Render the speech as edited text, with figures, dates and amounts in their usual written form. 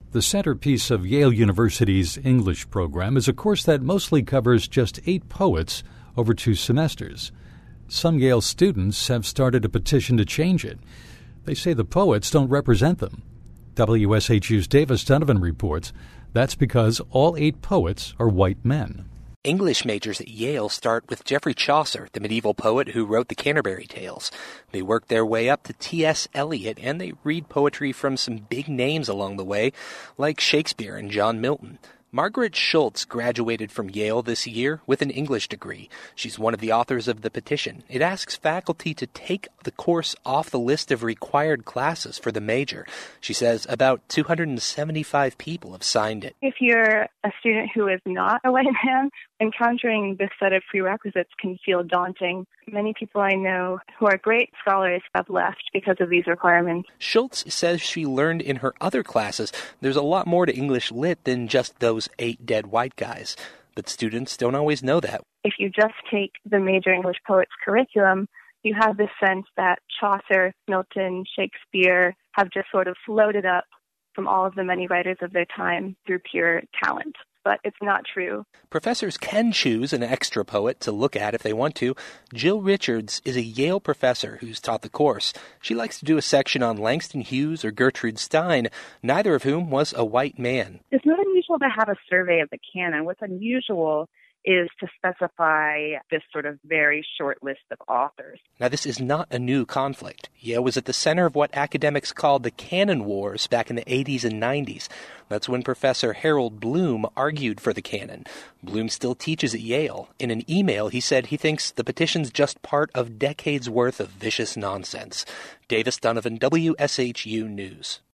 The centerpiece of Yale University's English program is a course that mostly covers just 8 poets over 2 semesters. Some Yale students have started a petition to change it. They say the poets don't represent them. WSHU's Davis Donovan reports that's because all 8 poets are white men. English majors at Yale start with Geoffrey Chaucer, the medieval poet who wrote the Canterbury Tales. They work their way up to T.S. Eliot, and they read poetry from some big names along the way, like Shakespeare and John Milton. Margaret Schultz graduated from Yale this year with an English degree. She's one of the authors of the petition. It asks faculty to take the course off the list of required classes for the major. She says about 275 people have signed it. If you're a student who is not a white man, encountering this set of prerequisites can feel daunting. Many people I know who are great scholars have left because of these requirements. Schultz says she learned in her other classes there's a lot more to English Lit than just those 8 dead white guys. But students don't always know that. If you just take the major English poets curriculum, you have this sense that Chaucer, Milton, Shakespeare have just sort of floated up from all of the many writers of their time through pure talent. But it's not true. Professors can choose an extra poet to look at if they want to. Jill Richards is a Yale professor who's taught the course. She likes to do a section on Langston Hughes or Gertrude Stein, neither of whom was a white man. It's not unusual to have a survey of the canon. What's unusual is to specify this sort of very short list of authors. Now, this is not a new conflict. Yale was at the center of what academics called the canon wars back in the 80s and 90s. That's when Professor Harold Bloom argued for the canon. Bloom still teaches at Yale. In an email, he said he thinks the petition's just part of decades' worth of vicious nonsense. Davis Donovan, WSHU News.